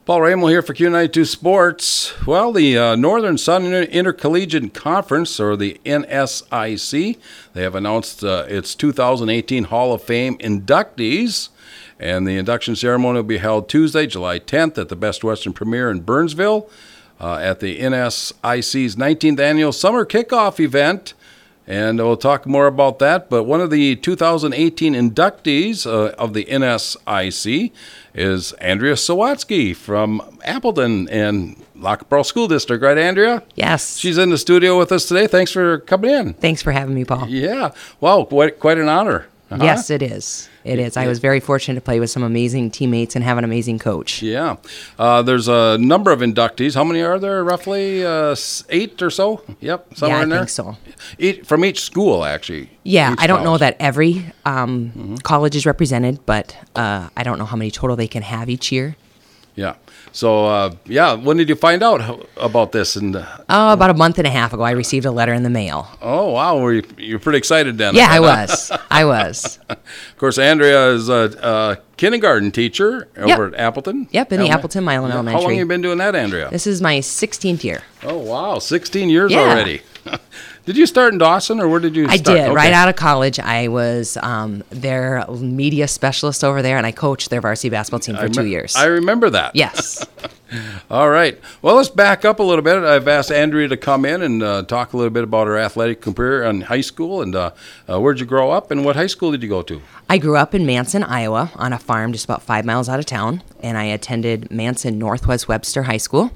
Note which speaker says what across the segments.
Speaker 1: Paul Ramel here for Q92 Sports. Well, the Northern Sun Intercollegiate Conference, or the NSIC, they have announced its 2018 Hall of Fame inductees. And the induction ceremony will be held Tuesday, July 10th at the Best Western Premier in Burnsville at the NSIC's 19th annual summer kickoff event. And we'll talk more about that. But one of the 2018 inductees of the NSIC is Andrea Sawatsky from Appleton and Lac Pearl School District. Right, Andrea?
Speaker 2: Yes.
Speaker 1: She's in the studio with us today. Thanks for coming in.
Speaker 2: Thanks for having me, Paul.
Speaker 1: Yeah. Wow, quite an honor. Uh-huh.
Speaker 2: Yes, it is. It is. I was very fortunate to play with some amazing teammates and have an amazing coach.
Speaker 1: Yeah. There's a number of inductees. How many are there? Roughly 8 or so? Yep. Somewhere in there?
Speaker 2: I think so.
Speaker 1: From each school, actually.
Speaker 2: Yeah.
Speaker 1: Each
Speaker 2: I don't know
Speaker 1: college.
Speaker 2: that every college is represented, but I don't know how many total they can have each year.
Speaker 1: Yeah. So, when did you find out about this? And
Speaker 2: about a month and a half ago, I received a letter in the mail.
Speaker 1: Oh, wow. Were you pretty excited then?
Speaker 2: Yeah, I was. I was.
Speaker 1: Of course, Andrea is a kindergarten teacher over at Appleton.
Speaker 2: Yep, in the Appleton Milan Elementary.
Speaker 1: How long have you been doing that, Andrea?
Speaker 2: This is my 16th year.
Speaker 1: Oh, wow. 16 years
Speaker 2: Yeah.
Speaker 1: already. Did you start in Dawson, or where did you start?
Speaker 2: I did.
Speaker 1: Okay.
Speaker 2: Right out of college, I was their media specialist over there, and I coached their varsity basketball team for 2 years.
Speaker 1: I remember that.
Speaker 2: Yes.
Speaker 1: All right. Well, let's back up a little bit. I've asked Andrea to come in and talk a little bit about her athletic career in high school. And where'd you grow up, and what high school did you go to?
Speaker 2: I grew up in Manson, Iowa, on a farm just about 5 miles out of town, and I attended Manson Northwest Webster High School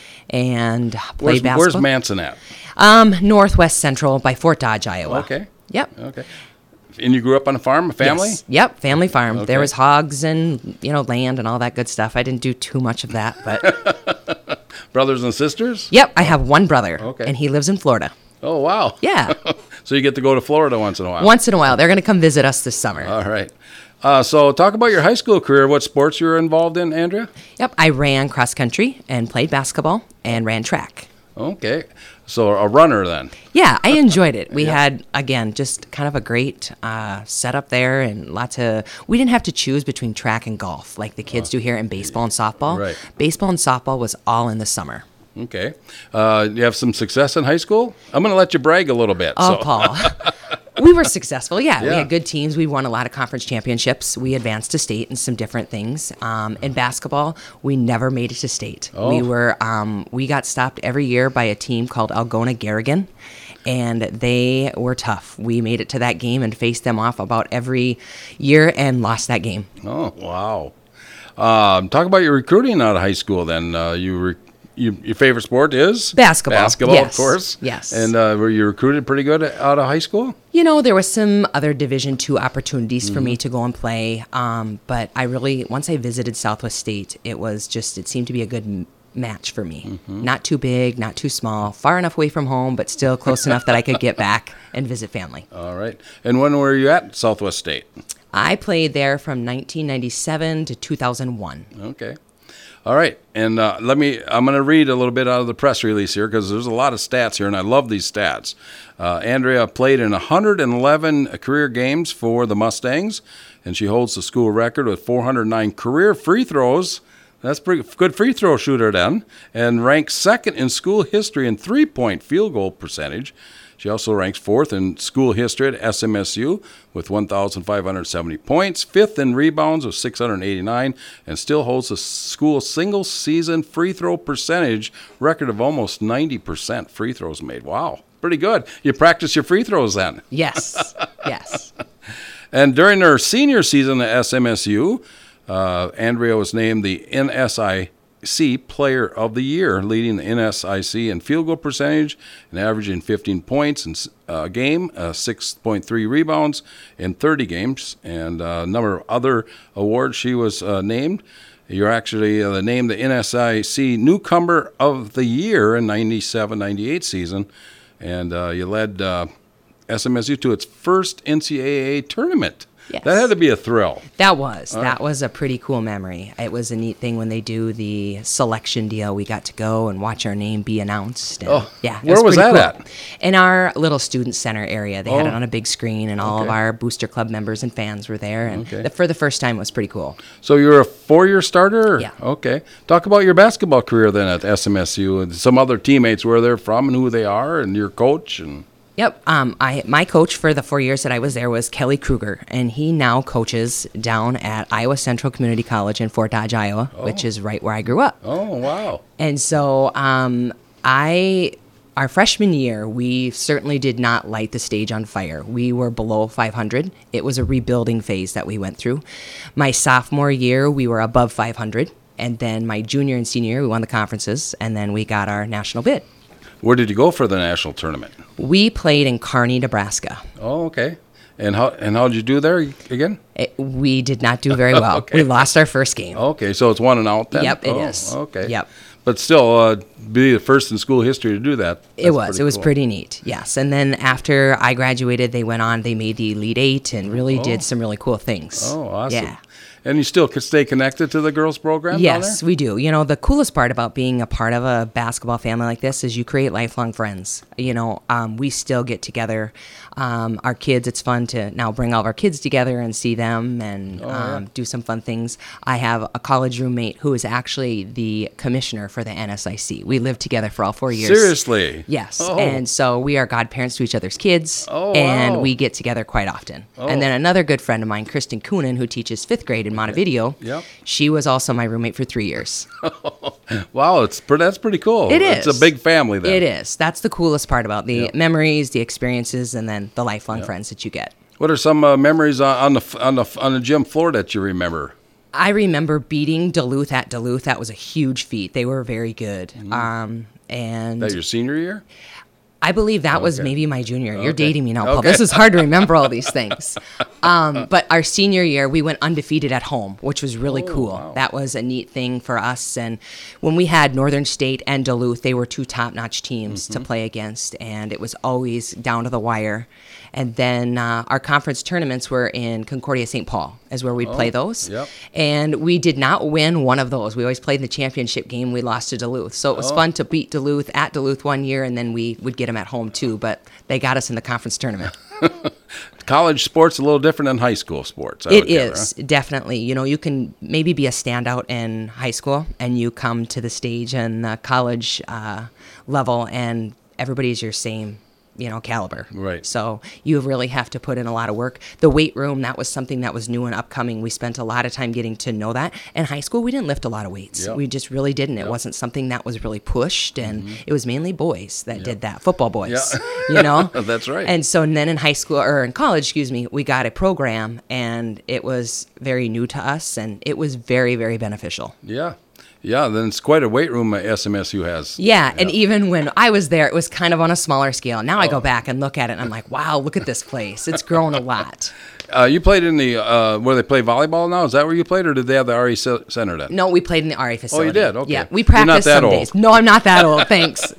Speaker 2: and played basketball.
Speaker 1: Where's Manson at?
Speaker 2: Northwest Central by Fort Dodge, Iowa.
Speaker 1: Okay.
Speaker 2: Yep.
Speaker 1: Okay. And you grew up on a farm, a family?
Speaker 2: Yes. Yep, family farm.
Speaker 1: Okay.
Speaker 2: There was hogs and, land and all that good stuff. I didn't do too much of that, but
Speaker 1: Brothers and sisters?
Speaker 2: yep, I have one brother,
Speaker 1: Okay.
Speaker 2: and he lives in Florida.
Speaker 1: Oh, wow.
Speaker 2: Yeah.
Speaker 1: So you get to go to Florida once in a while?
Speaker 2: Once in a while. They're going to come visit us this summer.
Speaker 1: All right. So talk about your high school career. What sports you were involved in, Andrea?
Speaker 2: Yep, I ran cross country and played basketball and ran track.
Speaker 1: Okay. So a runner then.
Speaker 2: Yeah, I enjoyed it. We had, again, just kind of a great setup there and we didn't have to choose between track and golf like the kids do here in baseball and softball.
Speaker 1: Right.
Speaker 2: Baseball and softball was all in the summer.
Speaker 1: Okay. You have some success in high school? I'm going to let you brag a little bit.
Speaker 2: Oh,
Speaker 1: so.
Speaker 2: Paul. We were successful, yeah. We
Speaker 1: Yeah.
Speaker 2: had good teams. We won a lot of conference championships. We advanced to state in some different things. In basketball, we never made it to state.
Speaker 1: Oh.
Speaker 2: We got stopped every year by a team called Algona Garrigan, and they were tough. We made it to that game and faced them off about every year and lost that game.
Speaker 1: Oh, wow. Talk about your recruiting out of high school then. Your favorite sport is?
Speaker 2: Basketball.
Speaker 1: Basketball,
Speaker 2: Yes.
Speaker 1: of course.
Speaker 2: Yes.
Speaker 1: And were you recruited pretty good out of high school?
Speaker 2: There was some other Division II opportunities for me to go and play, but once I visited Southwest State, it seemed to be a good match for me.
Speaker 1: Mm-hmm.
Speaker 2: Not too big, not too small, far enough away from home, but still close enough that I could get back and visit family.
Speaker 1: All right. And when were you at Southwest State?
Speaker 2: I played there from 1997 to 2001.
Speaker 1: Okay. All right. And I'm going to read a little bit out of the press release here because there's a lot of stats here, and I love these stats. Andrea played in 111 career games for the Mustangs, and she holds the school record with 409 career free throws. That's pretty good free throw shooter then, and ranks second in school history in three-point field goal percentage. She also ranks fourth in school history at SMSU with 1,570 points, fifth in rebounds with 689, and still holds the school single-season free throw percentage record of almost 90% free throws made. Wow, pretty good. You practice your free throws then.
Speaker 2: Yes, yes.
Speaker 1: And during her senior season at SMSU, Andrea was named the NSIC Player of the Year, leading the NSIC in field goal percentage and averaging 15 points in a game, 6.3 rebounds in 30 games, and a number of other awards she was named. You're actually named the NSIC Newcomer of the Year in 97-98 season, and you led SMSU to its first NCAA tournament.
Speaker 2: Yes.
Speaker 1: That had to be a thrill.
Speaker 2: That was a pretty cool memory. It was a neat thing when they do the selection deal. We got to go and watch our name be announced. And, yeah, it
Speaker 1: where was
Speaker 2: pretty
Speaker 1: that
Speaker 2: cool.
Speaker 1: at?
Speaker 2: In our little student center area. They had it on a big screen, and all of our Booster Club members and fans were there. And for the first time, it was pretty cool.
Speaker 1: So you were a 4-year starter?
Speaker 2: Yeah.
Speaker 1: Okay. Talk about your basketball career then at SMSU and some other teammates, where they're from and who they are, and your coach. And
Speaker 2: Yep. My coach for the 4 years that I was there was Kelly Kruger, and he now coaches down at Iowa Central Community College in Fort Dodge, Iowa, which is right where I grew up.
Speaker 1: Oh, wow.
Speaker 2: And so our freshman year, we certainly did not light the stage on fire. We were below 500. It was a rebuilding phase that we went through. My sophomore year, we were above 500. And then my junior and senior year, we won the conferences, and then we got our national bid.
Speaker 1: Where did you go for the national tournament?
Speaker 2: We played in Kearney, Nebraska.
Speaker 1: Oh, okay. And how did you do there again?
Speaker 2: We did not do very well.
Speaker 1: Okay.
Speaker 2: We lost our first game.
Speaker 1: Okay, so it's 1 and out then?
Speaker 2: Yep, it is.
Speaker 1: Okay.
Speaker 2: Yep.
Speaker 1: But still, be the first in school history to do that.
Speaker 2: It was
Speaker 1: cool.
Speaker 2: pretty neat, yes. And then after I graduated, they went on, they made the Elite Eight and really did some really cool things.
Speaker 1: Oh, awesome.
Speaker 2: Yeah.
Speaker 1: And you still could stay connected to the girls program down
Speaker 2: Yes,
Speaker 1: there?
Speaker 2: we do. You know, the coolest part about being a part of a basketball family like this is you create lifelong friends. You know, we still get together. Our kids, it's fun to now bring all of our kids together and see them and do some fun things. I have a college roommate who is actually the commissioner for the NSIC. We lived together for all 4 years.
Speaker 1: Seriously?
Speaker 2: Yes.
Speaker 1: Oh.
Speaker 2: And so we are godparents to each other's kids.
Speaker 1: Oh,
Speaker 2: and
Speaker 1: wow.
Speaker 2: we get together quite often.
Speaker 1: Oh.
Speaker 2: And then another good friend of mine, Kristen Coonan, who teaches 5th grade in Montevideo.
Speaker 1: Yep.
Speaker 2: She was also my roommate for 3 years.
Speaker 1: Wow, that's pretty cool.
Speaker 2: It is.
Speaker 1: It's a big family then.
Speaker 2: It is. That's the coolest part about the
Speaker 1: Yep.
Speaker 2: memories, the experiences, and then the lifelong friends that you get.
Speaker 1: What are some memories on the gym floor that you remember?
Speaker 2: I remember beating Duluth at Duluth. That was a huge feat. They were very good. And
Speaker 1: That your senior year?
Speaker 2: I believe that was
Speaker 1: Okay.
Speaker 2: maybe my junior. You're
Speaker 1: Okay.
Speaker 2: dating me now, Paul.
Speaker 1: Okay.
Speaker 2: This is hard to remember all these things. But our senior year, we went undefeated at home, which was really cool.
Speaker 1: wow.
Speaker 2: That was a neat thing for us. And when we had Northern State and Duluth, they were two top-notch teams to play against, and it was always down to the wire. And then our conference tournaments were in Concordia, St. Paul, is where we'd play those.
Speaker 1: Yep.
Speaker 2: And we did not win one of those. We always played in the championship game. We lost to Duluth. So it was fun to beat Duluth at Duluth one year, and then we would get them at home too. But they got us in the conference tournament.
Speaker 1: College sports a little different than high school sports. I
Speaker 2: It
Speaker 1: would gather,
Speaker 2: is, definitely. You know, you can maybe be a standout in high school, and you come to the stage in the college level, and everybody's your same, caliber.
Speaker 1: Right.
Speaker 2: So you really have to put in a lot of work. The weight room, that was something that was new and upcoming. We spent a lot of time getting to know that. In high school, we didn't lift a lot of weights.
Speaker 1: Yep.
Speaker 2: We just really didn't. It wasn't something that was really pushed, and it was mainly boys that did that, football boys,
Speaker 1: Yeah. That's right.
Speaker 2: And so then in high school, or in college, we got a program, and it was very new to us, and it was very, very beneficial.
Speaker 1: Yeah. Yeah, then it's quite a weight room SMSU has.
Speaker 2: Yeah, and even when I was there, it was kind of on a smaller scale. Now I go back and look at it, and I'm like, wow, look at this place. It's grown a lot.
Speaker 1: You played in the, where they play volleyball now? Is that where you played, or did they have the RE Center then?
Speaker 2: No, we played in the RA facility.
Speaker 1: Oh, you did? Okay.
Speaker 2: Yeah, we
Speaker 1: You're not
Speaker 2: practiced
Speaker 1: that
Speaker 2: some
Speaker 1: old.
Speaker 2: days. No, I'm not that old. Thanks.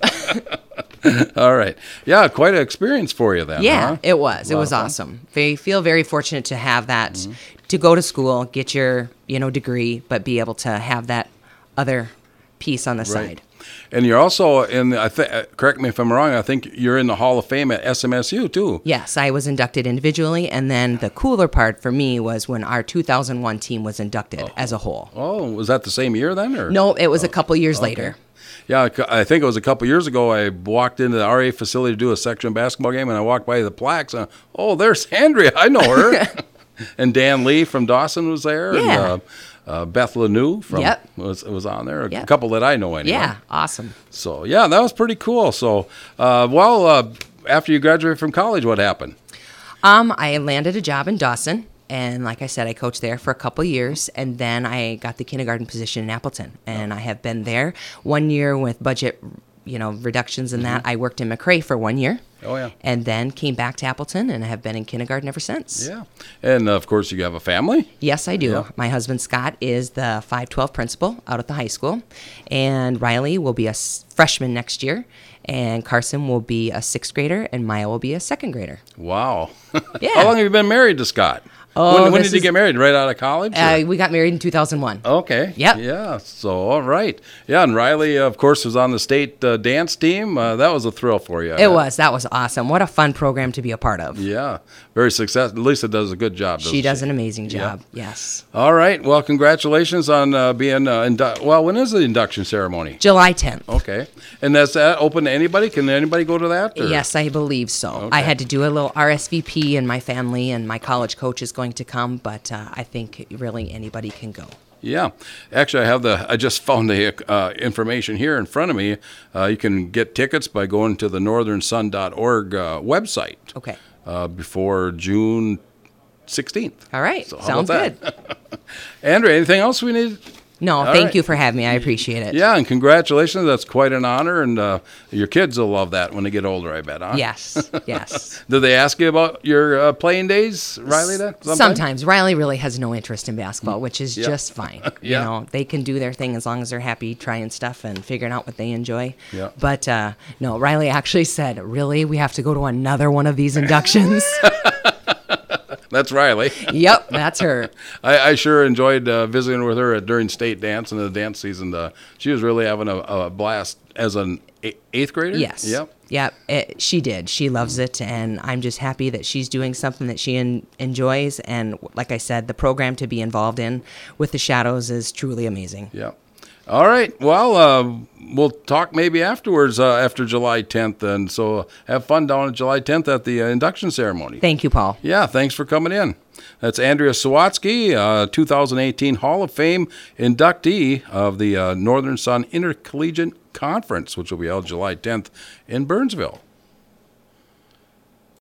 Speaker 1: All right. Yeah, quite an experience for you then.
Speaker 2: Yeah,
Speaker 1: huh?
Speaker 2: it was. It
Speaker 1: Lot
Speaker 2: was
Speaker 1: of fun.
Speaker 2: awesome. Feel very fortunate to have that, to go to school, get your, degree, but be able to have that other piece on the side.
Speaker 1: And you're also in the, correct me if I'm wrong, I think you're in the Hall of Fame at SMSU too.
Speaker 2: Yes, I was inducted individually, and then the cooler part for me was when our 2001 team was inducted as a whole.
Speaker 1: Oh, was that the same year then? Or?
Speaker 2: No, it was a couple years later.
Speaker 1: Yeah, I think it was a couple years ago. I walked into the RA facility to do a section basketball game, and I walked by the plaques. And, there's Andrea. I know her. And Dan Lee from Dawson was there.
Speaker 2: Yeah.
Speaker 1: And, Beth Lanou from
Speaker 2: Yep.
Speaker 1: was on there. A
Speaker 2: Yep.
Speaker 1: couple that I know anyway.
Speaker 2: Yeah, awesome.
Speaker 1: So yeah, that was pretty cool. So, after you graduated from college, what happened?
Speaker 2: I landed a job in Dawson, and like I said, I coached there for a couple years, and then I got the kindergarten position in Appleton, and I have been there 1 year with budget, reductions in that. I worked in McRae for 1 year.
Speaker 1: Oh, yeah.
Speaker 2: And then came back to Appleton and have been in kindergarten ever since.
Speaker 1: Yeah, and of course you have a family.
Speaker 2: Yes, I do.
Speaker 1: Yeah.
Speaker 2: My husband, Scott, is the 512 principal out at the high school. And Riley will be a freshman next year. And Carson will be a 6th grader. And Maya will be a 2nd grader.
Speaker 1: Wow.
Speaker 2: Yeah.
Speaker 1: How long have you been married to Scott?
Speaker 2: Oh,
Speaker 1: when
Speaker 2: this
Speaker 1: did you
Speaker 2: is-
Speaker 1: get married? Right out of college? or-
Speaker 2: We got married in 2001.
Speaker 1: Okay.
Speaker 2: Yep.
Speaker 1: Yeah. So, all right. Yeah. And Riley, of course, was on the state dance team. That was a thrill for you. I
Speaker 2: It
Speaker 1: bet.
Speaker 2: was. That was awesome. What a fun program to be a part of.
Speaker 1: Yeah. Very successful. Lisa does a good job. doesn't
Speaker 2: She does an amazing job. Yes.
Speaker 1: All right. Well, congratulations on being, well, when is the induction ceremony?
Speaker 2: July 10th.
Speaker 1: Okay. And that's open to anybody? Can anybody go to that? or-
Speaker 2: Yes, I believe so.
Speaker 1: Okay.
Speaker 2: I had to do a little RSVP, and my family and my college coach is going to come, but I think really anybody can go.
Speaker 1: Yeah, actually, I just found the information here in front of me. You can get tickets by going to the northernsun.org website.
Speaker 2: Okay.
Speaker 1: Before June 16th.
Speaker 2: All right.
Speaker 1: So how
Speaker 2: Sounds
Speaker 1: about
Speaker 2: good.
Speaker 1: that? Andrea, anything else we need?
Speaker 2: No,
Speaker 1: All
Speaker 2: thank
Speaker 1: right.
Speaker 2: you for having me. I appreciate it.
Speaker 1: Yeah, and congratulations. That's quite an honor, and your kids will love that when they get older, I bet, huh?
Speaker 2: Yes. Yes.
Speaker 1: Do they ask you about your playing days, Riley, then?
Speaker 2: Sometimes Riley really has no interest in basketball, which is
Speaker 1: Yeah.
Speaker 2: just fine.
Speaker 1: Yeah.
Speaker 2: You know, they can do their thing as long as they're happy trying stuff and figuring out what they enjoy.
Speaker 1: Yeah.
Speaker 2: But no, Riley actually said, "Really, we have to go to another one of these inductions?"
Speaker 1: That's Riley.
Speaker 2: Yep, that's her.
Speaker 1: I sure enjoyed visiting with her during state dance and the dance season. She was really having a blast as an eighth grader.
Speaker 2: Yes.
Speaker 1: Yep.
Speaker 2: Yep. She did. She loves it, and I'm just happy that she's doing something that she enjoys. And like I said, the program to be involved in with the Shadows is truly amazing.
Speaker 1: Yep. All right. Well, we'll talk maybe afterwards after July 10th. And so have fun down on July 10th at the induction ceremony.
Speaker 2: Thank you, Paul.
Speaker 1: Yeah, thanks for coming in. That's Andrea Sawatsky, 2018 Hall of Fame inductee of the Northern Sun Intercollegiate Conference, which will be held July 10th in Burnsville.